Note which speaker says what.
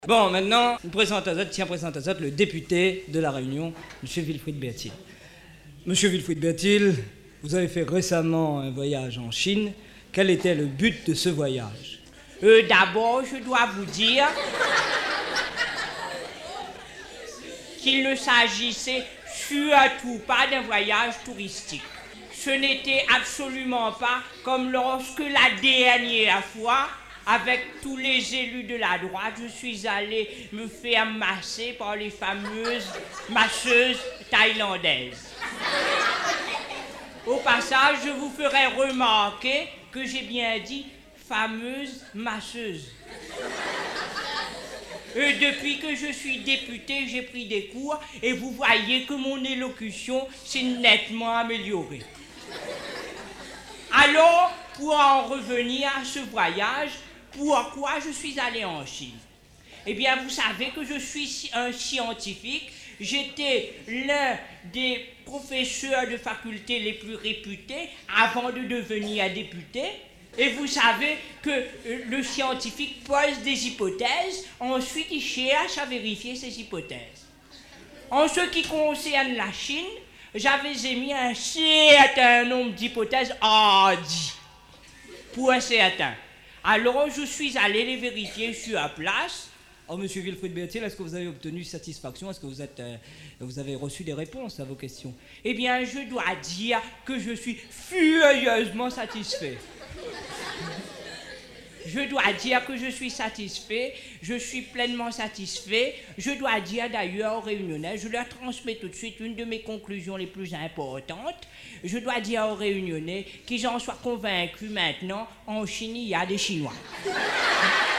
Speaker 1: Bon, maintenant, je présente à Zot, le député de La Réunion, M. Wilfried Bertil. Monsieur Wilfried Bertil, vous avez fait récemment un voyage en Chine. Quel était le but de ce voyage?
Speaker 2: D'abord, je dois vous dire qu'il ne s'agissait surtout pas d'un voyage touristique. Ce n'était absolument pas comme lorsque la dernière fois, avec tous les élus de la droite, je suis allé me faire masser par les fameuses masseuses thaïlandaises. Au passage, je vous ferai remarquer que j'ai bien dit fameuse masseuse. Depuis que je suis député, j'ai pris des cours et vous voyez que mon élocution s'est nettement améliorée. Alors, pour en revenir à ce voyage, pourquoi je suis allé en Chine? Eh bien, vous savez que je suis un scientifique. J'étais l'un des professeurs de faculté les plus réputés avant de devenir député. Et vous savez que le scientifique pose des hypothèses, ensuite il cherche à vérifier ces hypothèses. En ce qui concerne la Chine, j'avais émis un certain nombre d'hypothèses hardies pour un certain. Alors je suis allé les vérifier sur place.
Speaker 1: Oh, monsieur Wilfried Bertil, est-ce que vous avez obtenu satisfaction? Est-ce que vous avez reçu des réponses à vos questions?
Speaker 2: Eh bien, je dois dire que je suis furieusement satisfait. Je dois dire que je suis satisfait, je suis pleinement satisfait. Je dois dire d'ailleurs aux Réunionnais, je leur transmets tout de suite une de mes conclusions les plus importantes. Je dois dire aux Réunionnais qu'ils en soient convaincus maintenant, en Chine, il y a des Chinois.